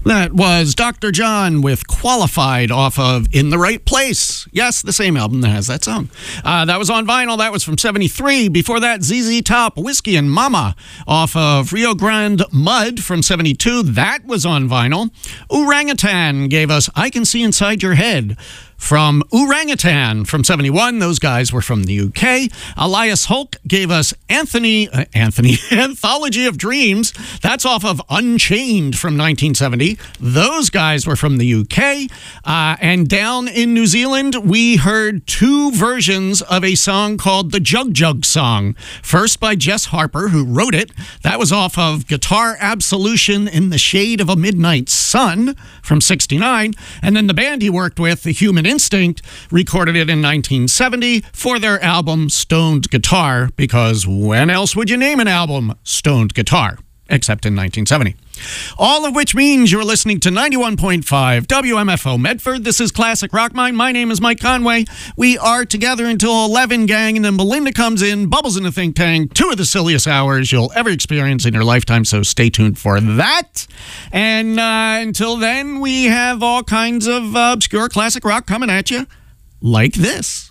That was Dr. John with Qualified off of In the Right Place. Yes, the same album that has that song. That was on vinyl. That was from 73. Before that, ZZ Top, Whiskey and Mama off of Rio Grande Mud from 72. That was on vinyl. Orangutan gave us I Can See Inside Your Head from Orangutan from 71. Those guys were from the UK. Elias Hulk gave us Anthology of Dreams. That's off of Unchained from 1970. Those guys were from the UK. And down in New Zealand, we heard two versions of a song called the Jug Jug Song. First by Jess Harper, who wrote it. That was off of Guitar Absolution in the Shade of a Midnight Sun from 69. And then the band he worked with, The Human Instinct, recorded it in 1970 for their album Stoned Guitar, because when else would you name an album Stoned Guitar, except in 1970? All of which means you're listening to 91.5 WMFO Medford. This is Classic Rock Mine. My name is Mike Conway. We are together until 11, gang, and then Belinda comes in, bubbles in the think tank. Two of the silliest hours you'll ever experience in your lifetime, so stay tuned for that. And until then, we have all kinds of obscure classic rock coming at you like this.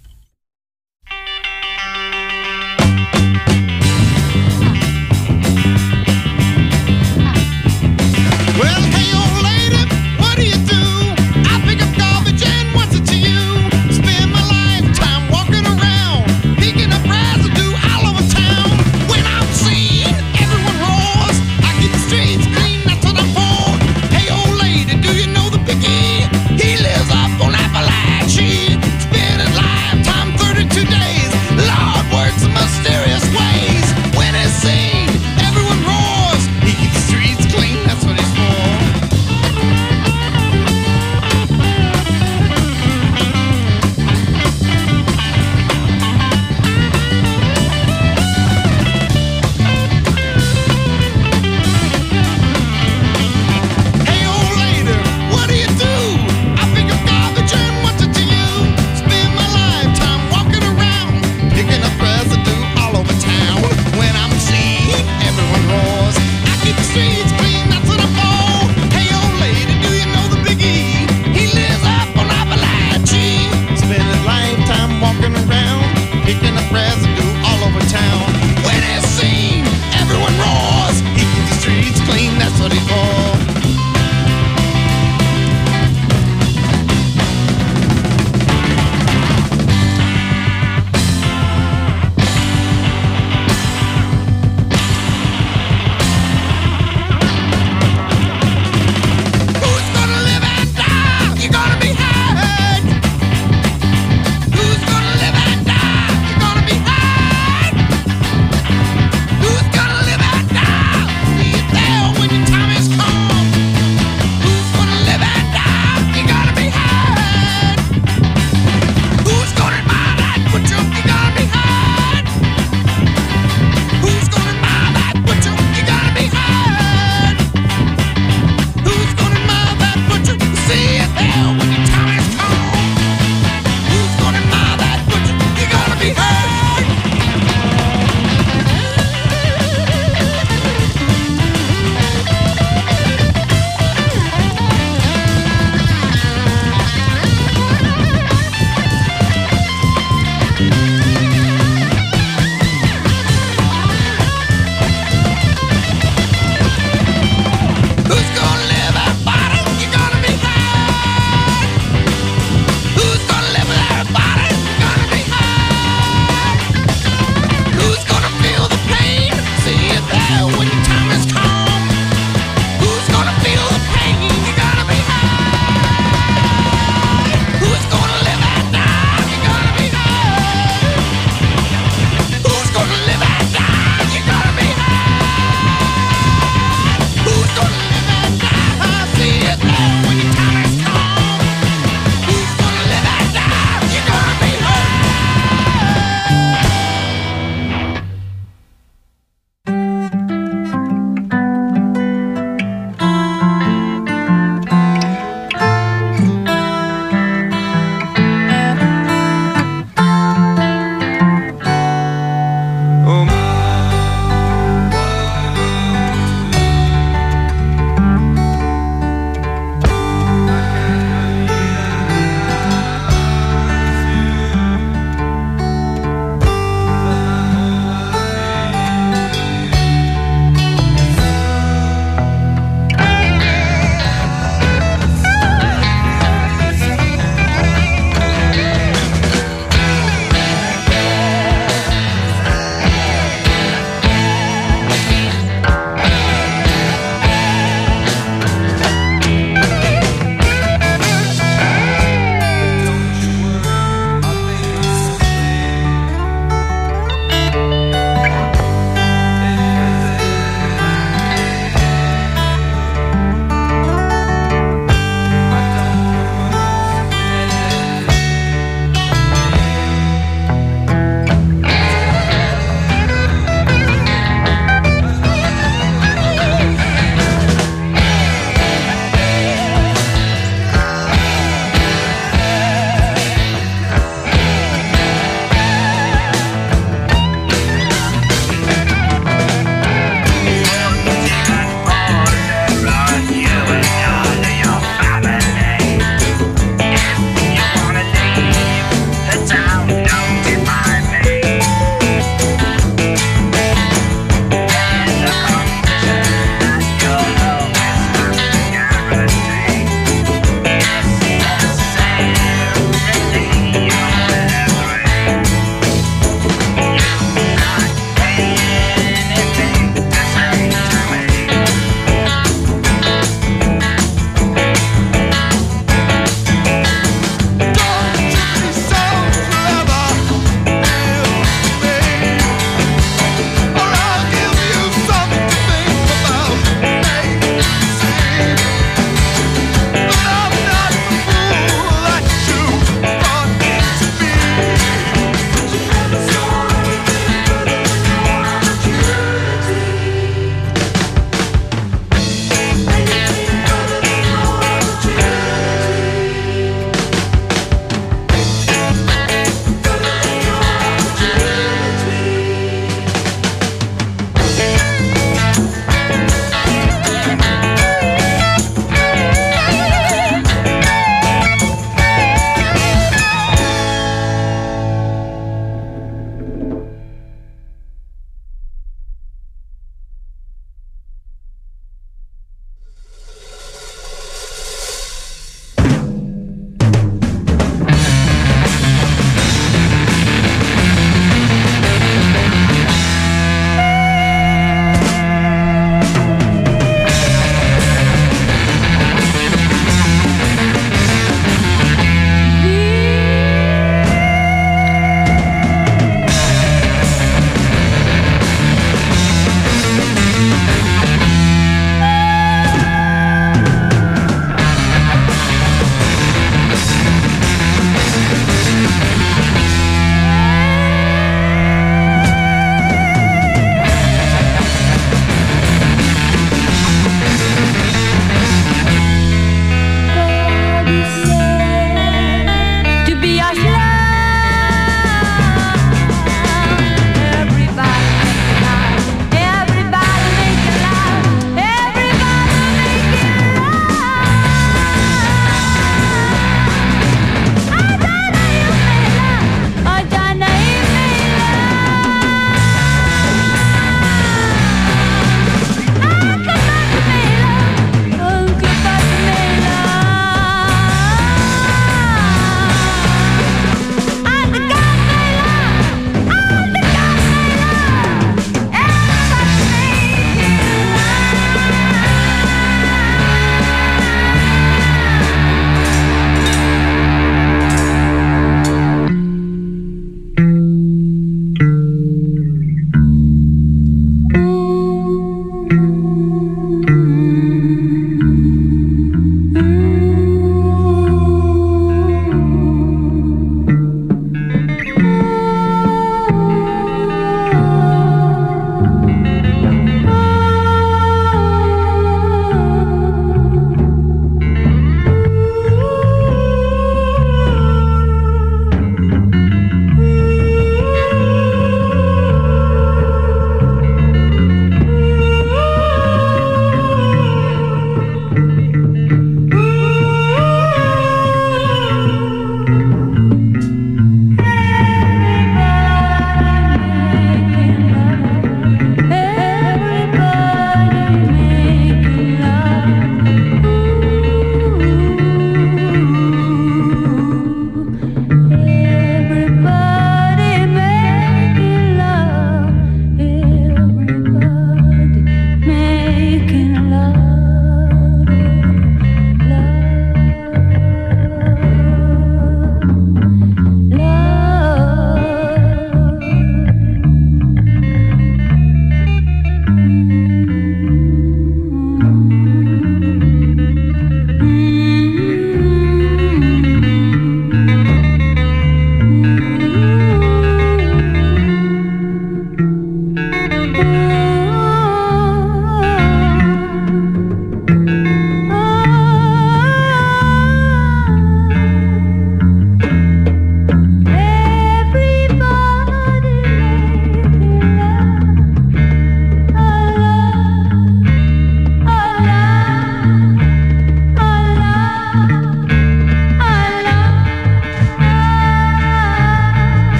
Well, hey, old lady, what do you do? I pick up garbage and what's it to you? Spend my lifetime walking around, picking up residue all over town. When I'm seen, everyone roars. I keep the streets clean, that's what I'm for. Hey, old lady, do you know the piggy? He lives up on Appalachia, spending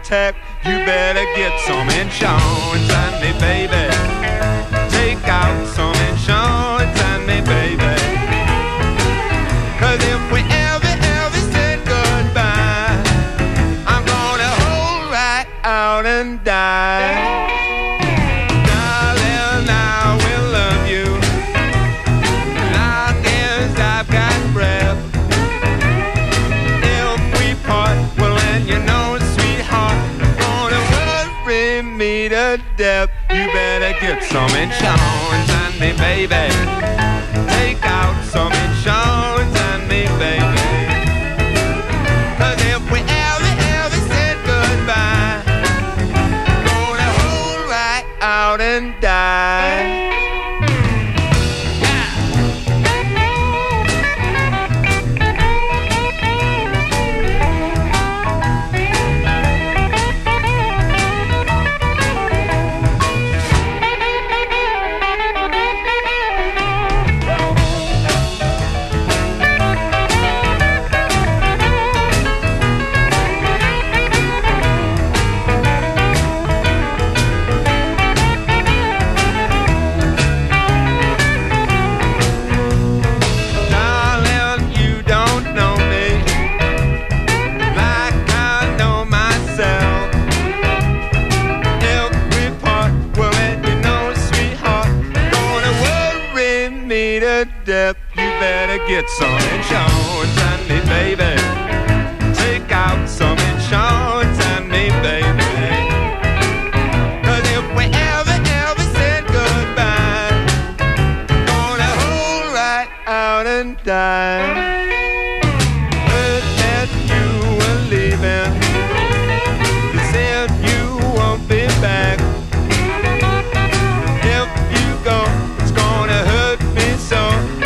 attack. You better get some insurance on me, baby. Take out some insurance on me, baby. 'Cause if we ever said goodbye, I'm gonna hold right out and die. Darling, I will love you long as I've got breath. If we part, well then you know, sweetheart, gonna worry me to death. You better get some insurance on me, baby. Take out some insurance on me, baby. 'Cause if we ever said goodbye, gonna hold right out and die. Death, you better get some insurance on me, baby. Take out some insurance on me, baby. 'Cause if we ever said goodbye, gonna hold right out and die. Heard that you were leaving, they said you won't be back. If you go, it's gonna hurt me so.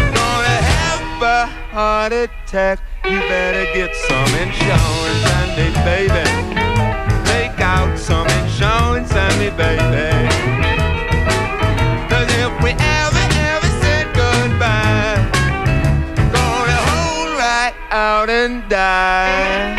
Heart attack, you better get some insurance on me, baby. Take out some insurance on me, baby. 'Cause if we ever said goodbye, gonna hold right out and die.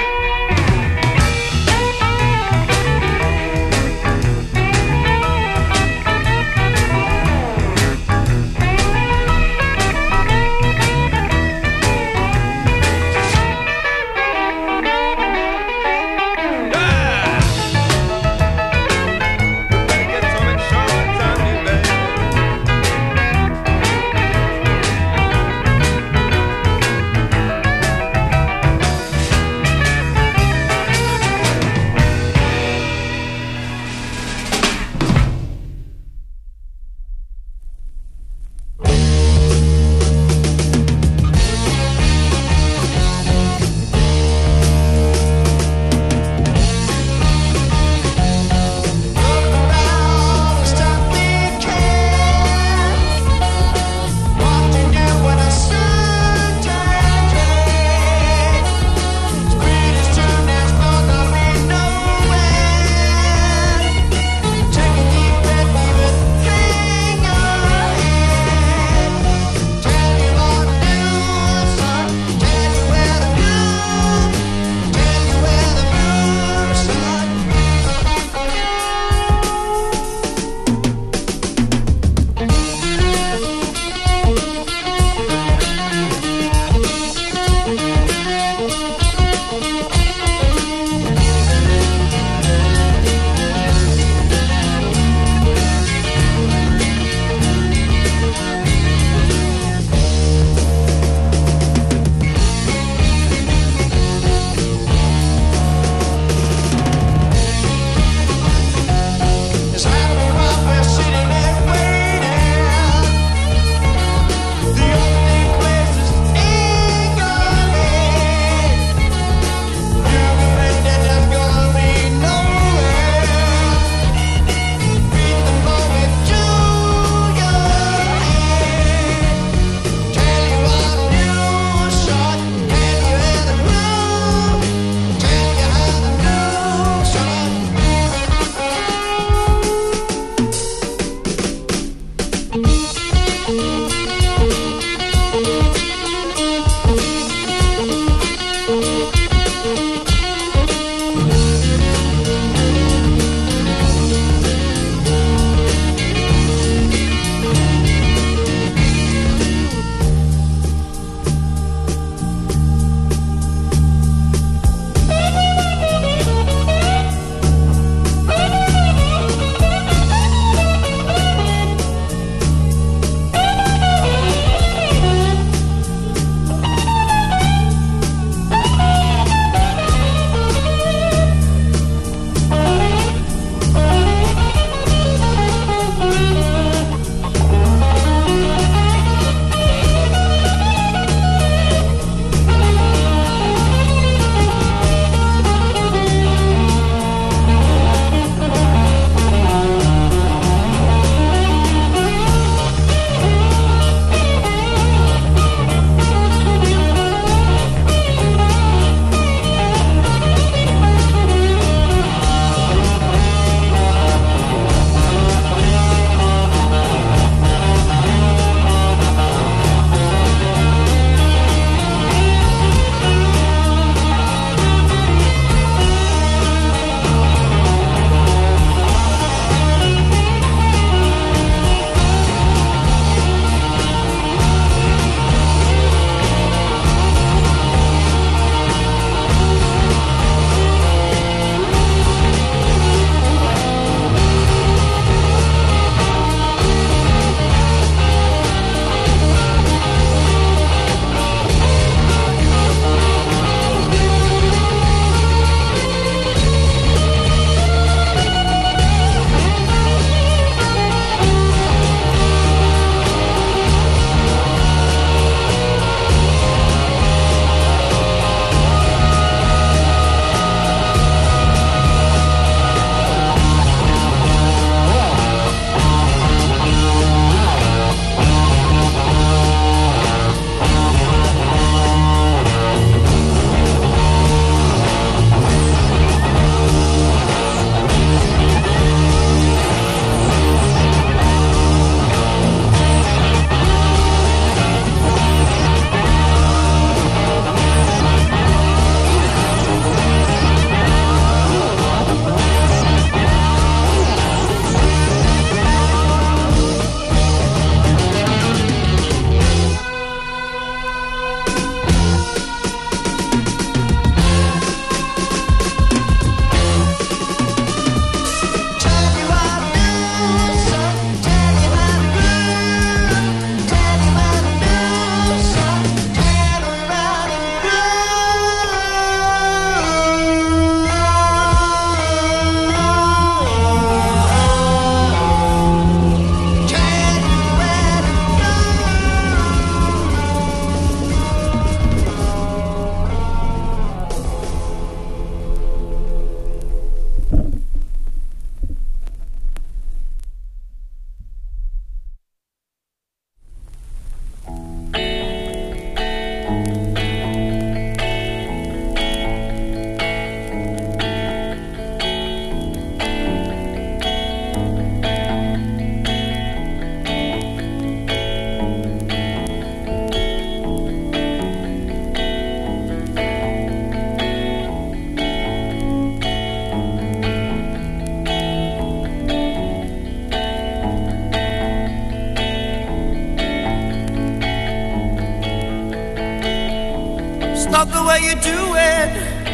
not the way you do it,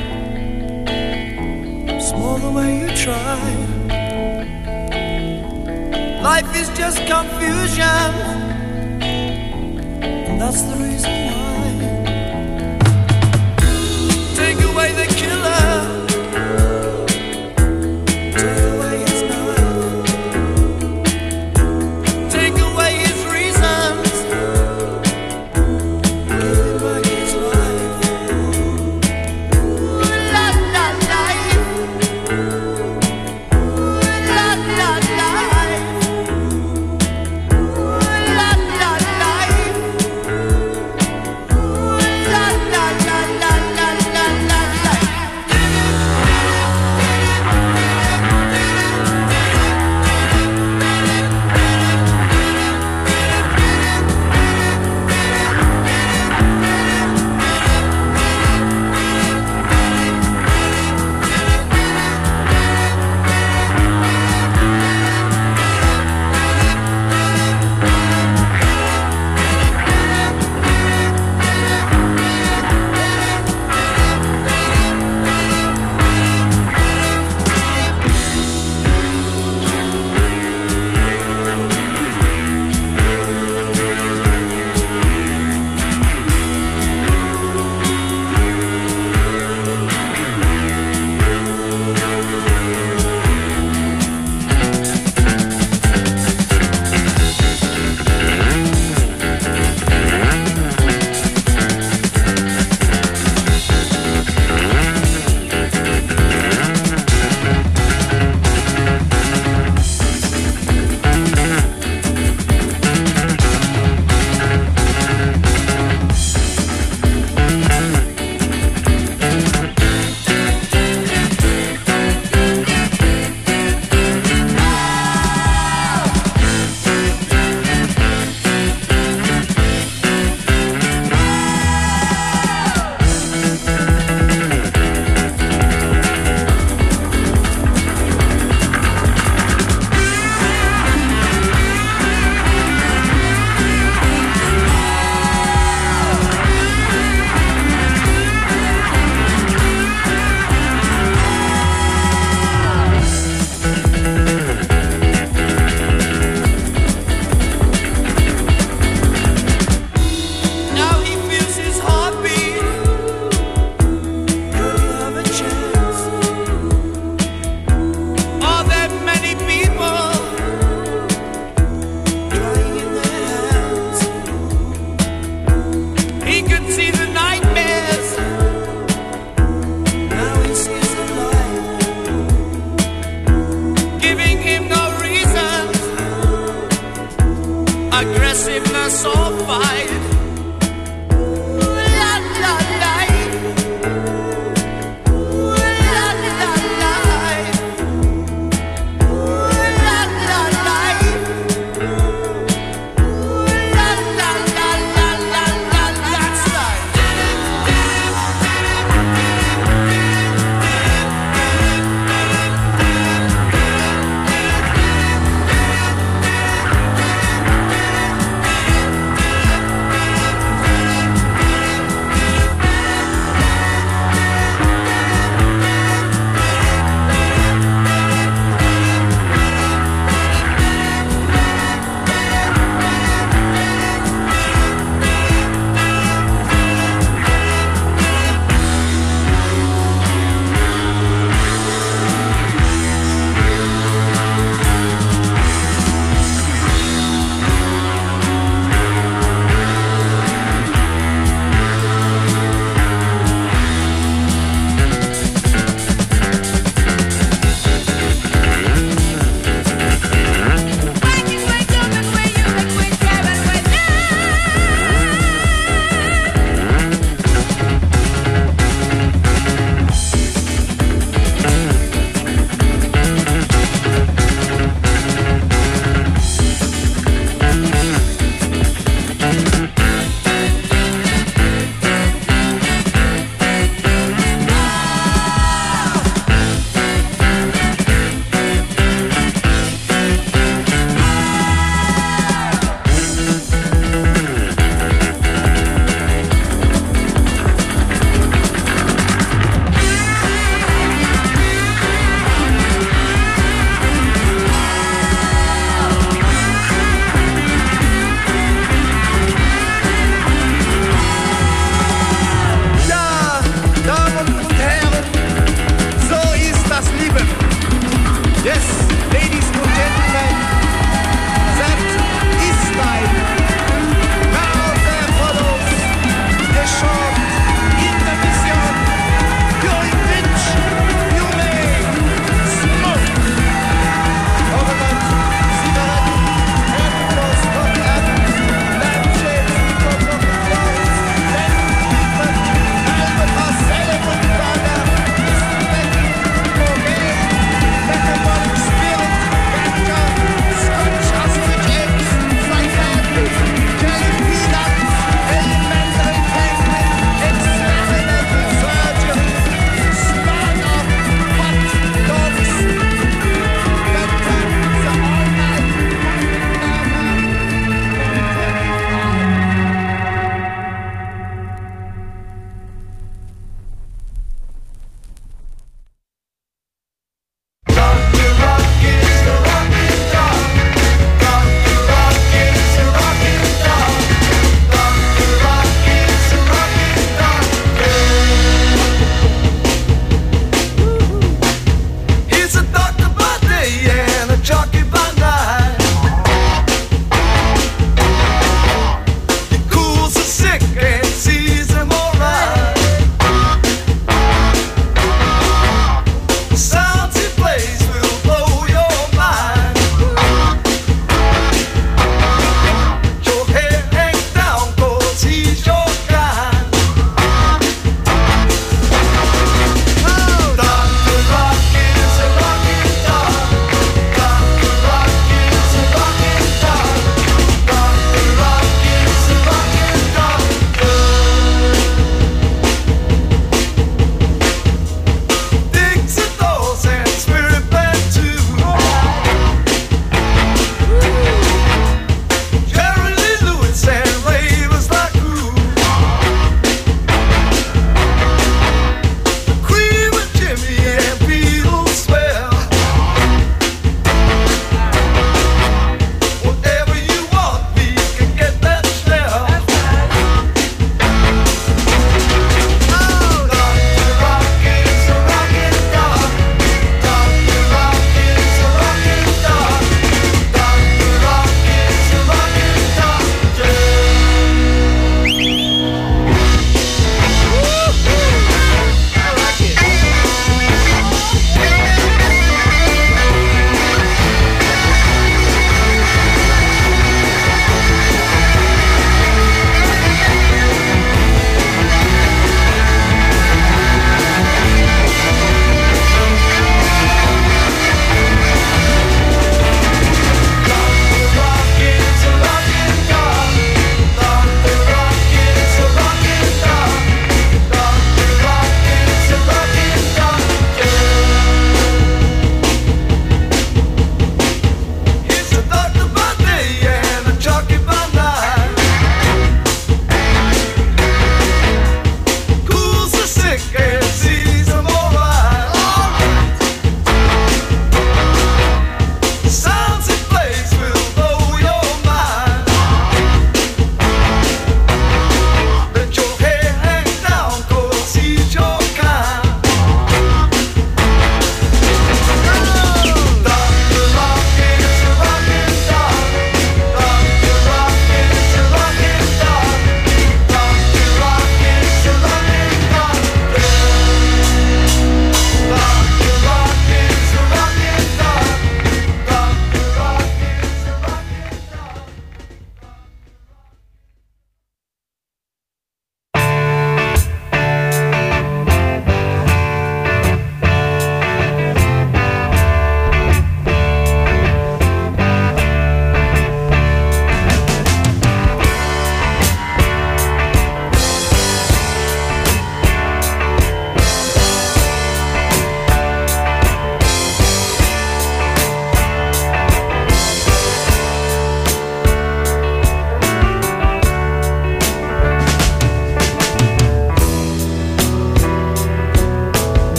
it's more the way you try. Life is just confusion, and that's the reason why. Take away the killer, take away his knife, take away his reasons, give him back his life. Ooh, la la life, ooh, la la life, ooh, la la life, ooh, la la la la la la la life. Now he feels his heartbeat. Could he have a chance? Are there many people trying in their hands? He could see the nightmares. Now he sees the light, giving him no reason. Aggressiveness or fight. La la life, ooh, la la life, ooh, la la life, ooh, la la la la la la. That's right.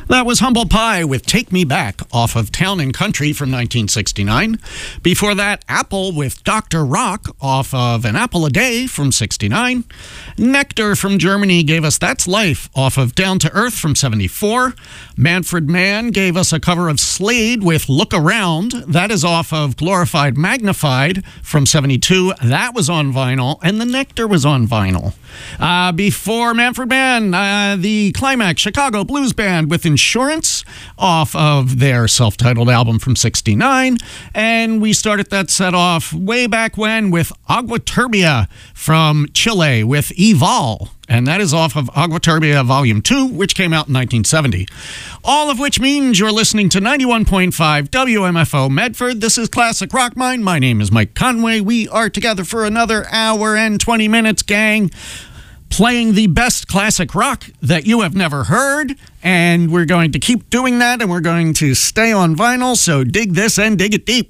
That was Humble Pie with Take Me Back off of Town and Country from 1969. Before that, Apple with Dr. Rock off of An Apple a Day from 69. Nectar from Germany gave us That's Life off of Down to Earth from 74. Manfred Mann gave us a cover of Slade with Look Around. That is off of Glorified Magnified from 72. That was on vinyl, and the Nectar was on vinyl. Before Manfred Mann, the Climax Chicago Blues Band with Insurance off of their self-titled album from 69. And we started that set off way back when with Agua Turbia from Chile with Evol. And that is off of Agua Turbia Volume 2, which came out in 1970. All of which means you're listening to 91.5 WMFO Medford. This is Classic Rock Mine. My name is Mike Conway. We are together for another hour and 20 minutes, gang, playing the best classic rock that you have never heard. And we're going to keep doing that, and we're going to stay on vinyl. So dig this and dig it deep.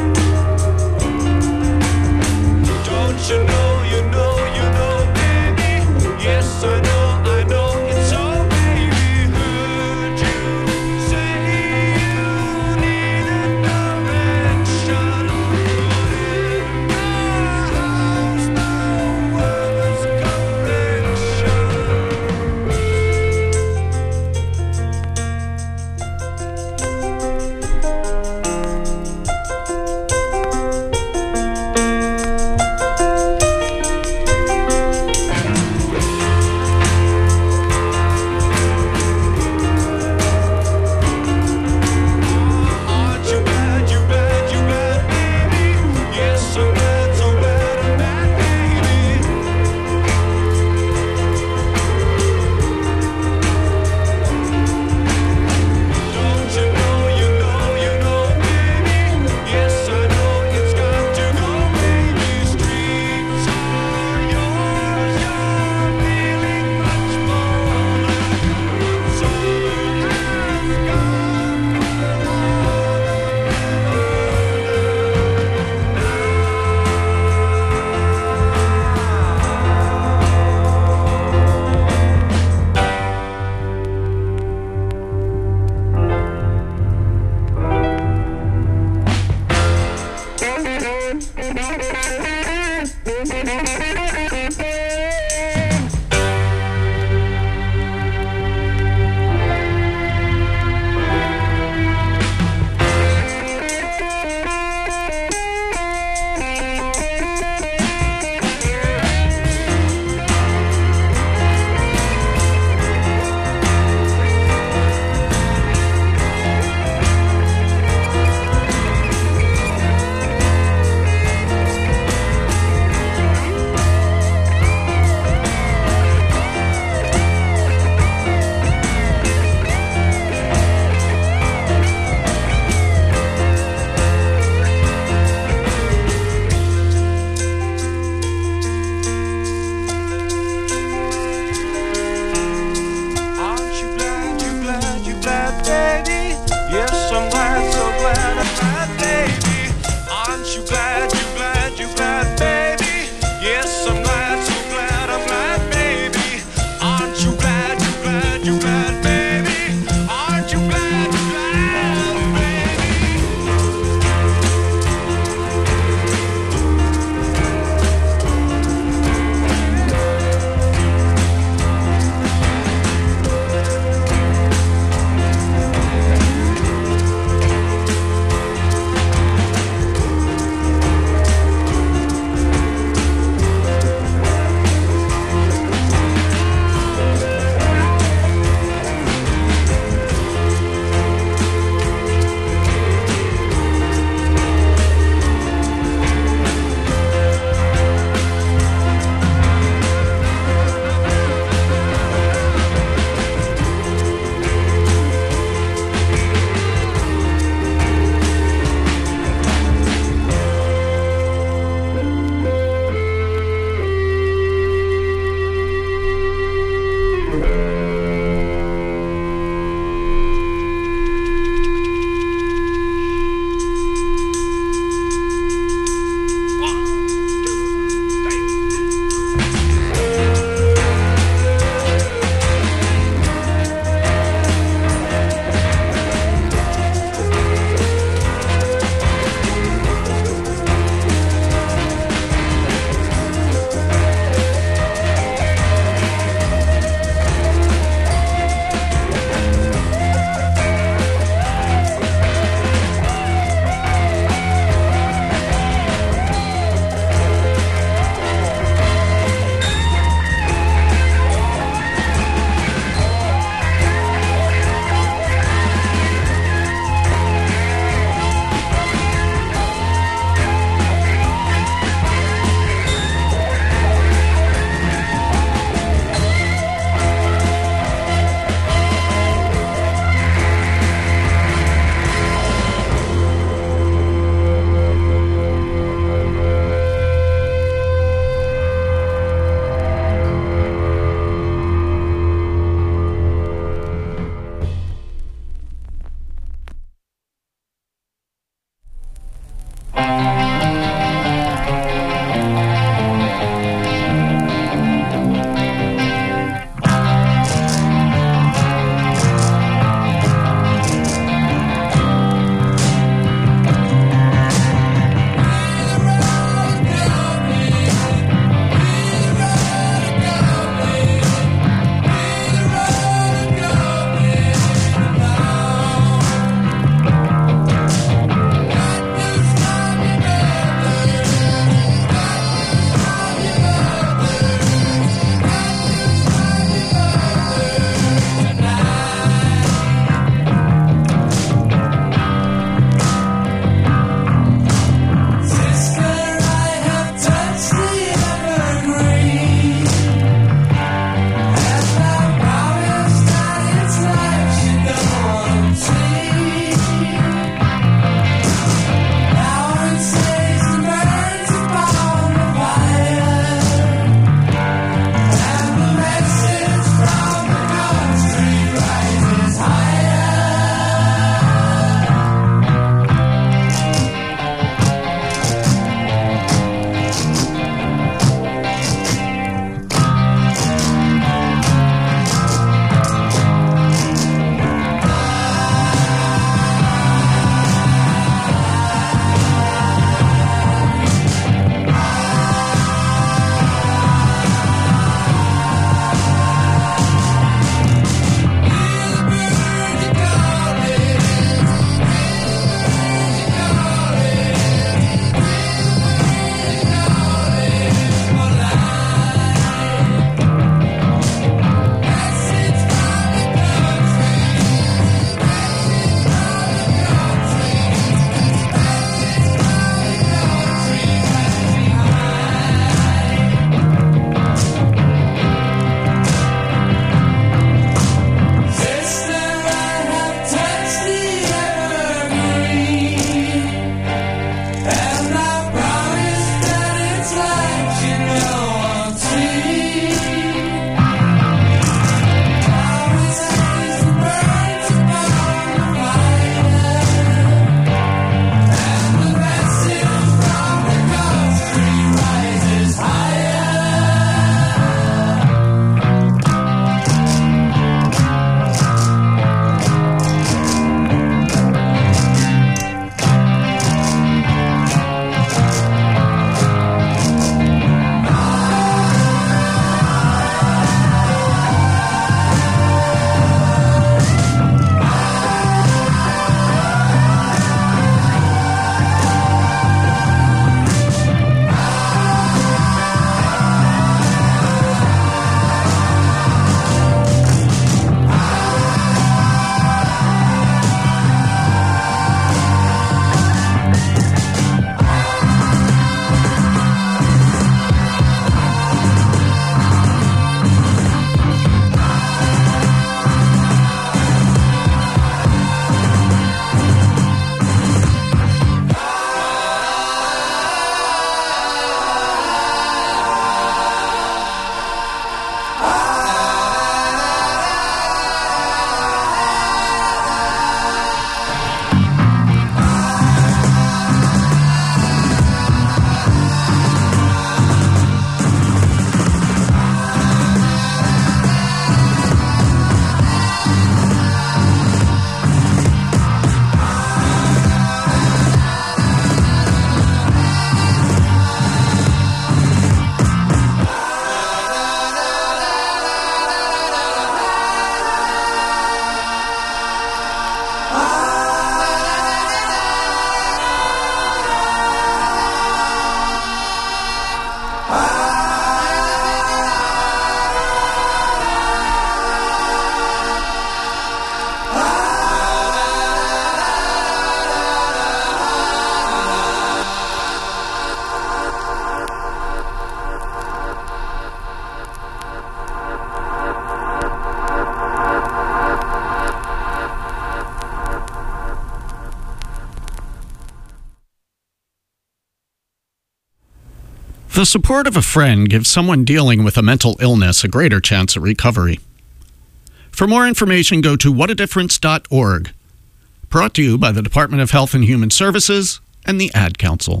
The support of a friend gives someone dealing with a mental illness a greater chance at recovery. For more information, go to whatadifference.org. Brought to you by the Department of Health and Human Services and the Ad Council.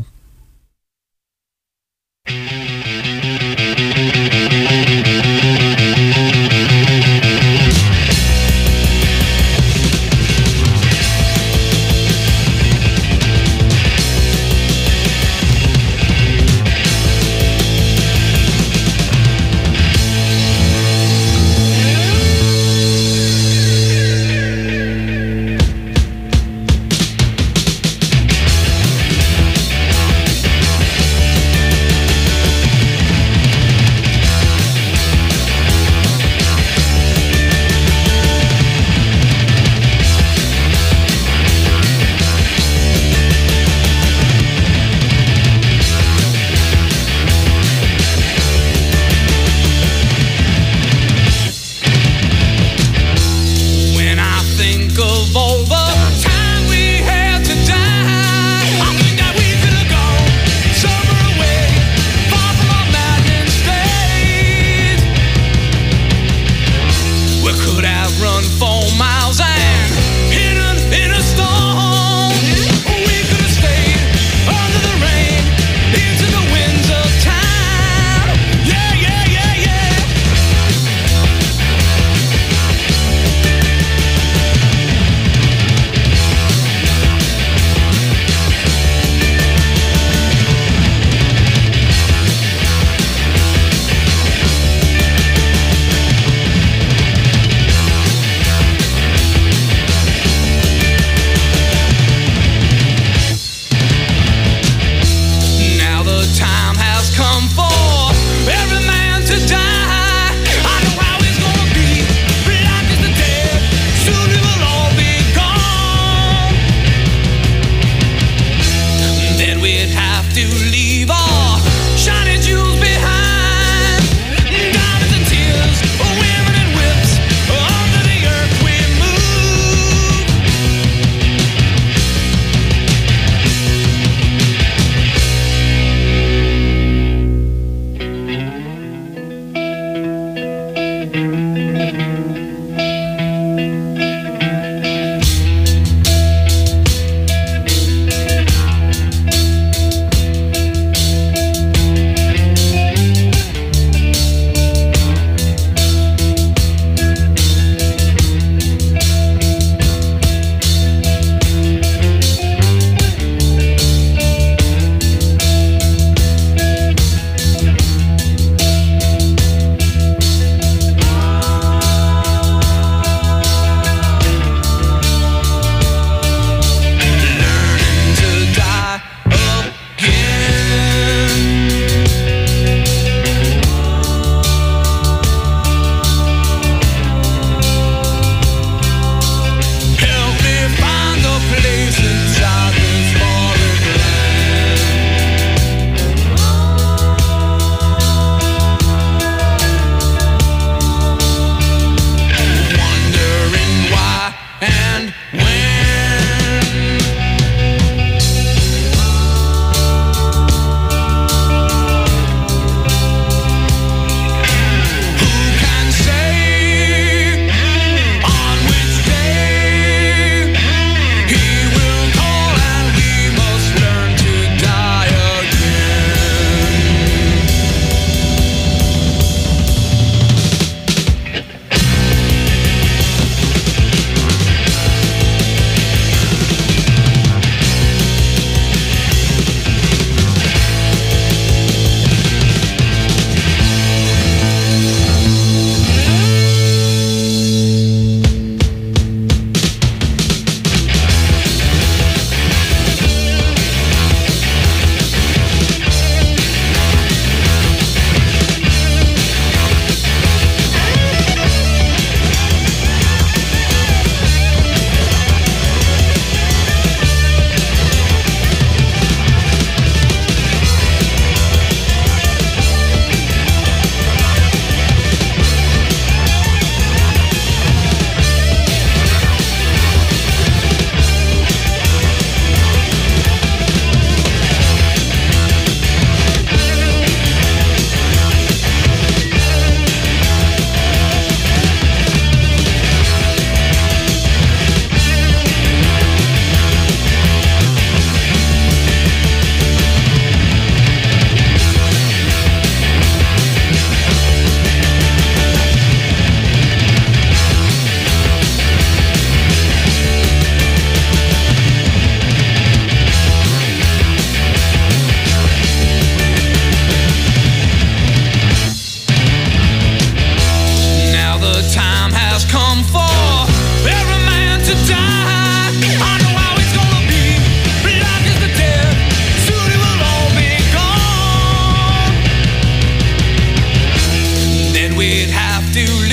do